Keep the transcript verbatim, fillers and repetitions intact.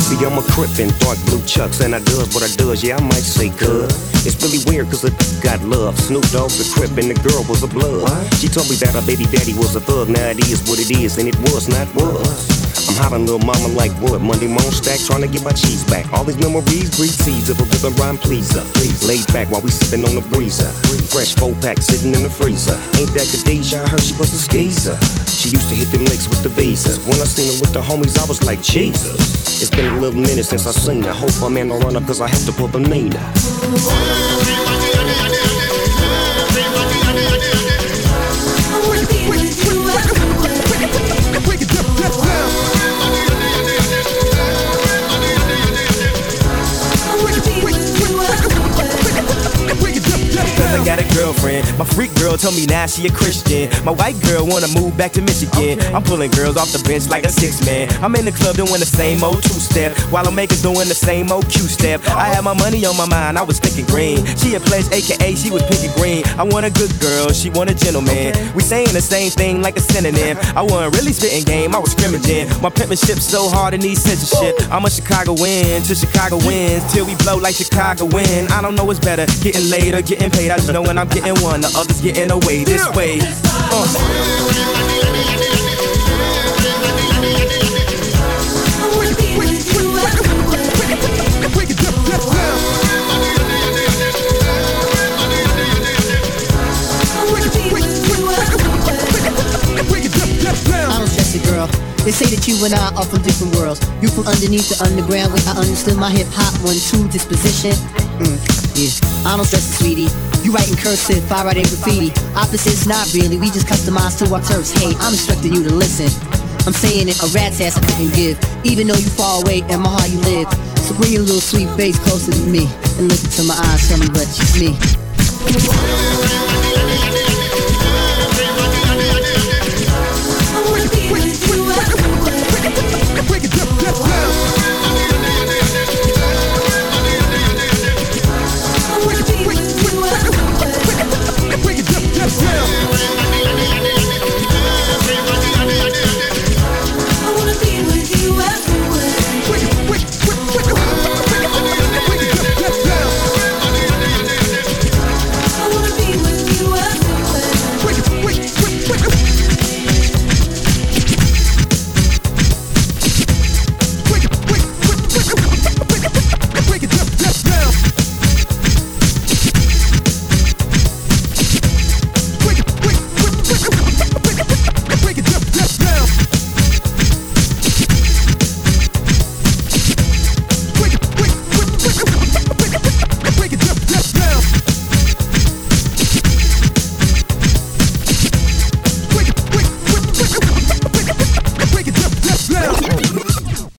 See, I'm a crip in dark blue chucks, and I does what I does, yeah, I might say cuz. It's really weird cause it got love. Snoop Dogg the crip and the girl was a blood. What? She told me that her baby daddy was a thug. Now it is what it is, and it was not was. I'm hot on little mama like wood. Monday morning stack, trying to get my cheese back. All these memories breathe seeds of a rhythm rhyme pleaser. Laid back while we sippin' on the breezer. Fresh four pack sitting in the freezer. Ain't that Khadijah? I heard she was a skeezer. She used to hit them licks with the visas. When I seen her with the homies, I was like, Jesus. It's been a little minute since I seen her. Hope I'm in the runner cause I have to put the Nina. I got a girlfriend. My freak girl told me now she a Christian. My white girl wanna move back to Michigan. I'm pulling girls off the bench like a six man. I'm in the club doing the same old two-step, while I'm making doing the same old Q-step. I had my money on my mind, I was thinking green. She a pledge, aka she was picking green. I want a good girl, she want a gentleman. We saying the same thing like a synonym. I wasn't really spitting game, I was scrimmaging. My penmanship so hard it needs censorship. I'm a Chicago win, till Chicago wins, till we blow like Chicago win. I don't know what's better, getting laid or getting paid. I just know when I'm getting one, the others getting away this way. Uh. I don't stress it, girl. They say that you and I are from different worlds. You from underneath the underground, where I understood my hip hop one two disposition. Mm, yeah, I don't stress it, sweetie. You writing cursive, I write in graffiti. Opposites, not really. We just customize to our terms. Hey, I'm instructing you to listen. I'm saying it, a rat's ass I couldn't give. Even though you far away and my heart you live. So bring your little sweet face closer to me and listen to my eyes. Tell me what you see.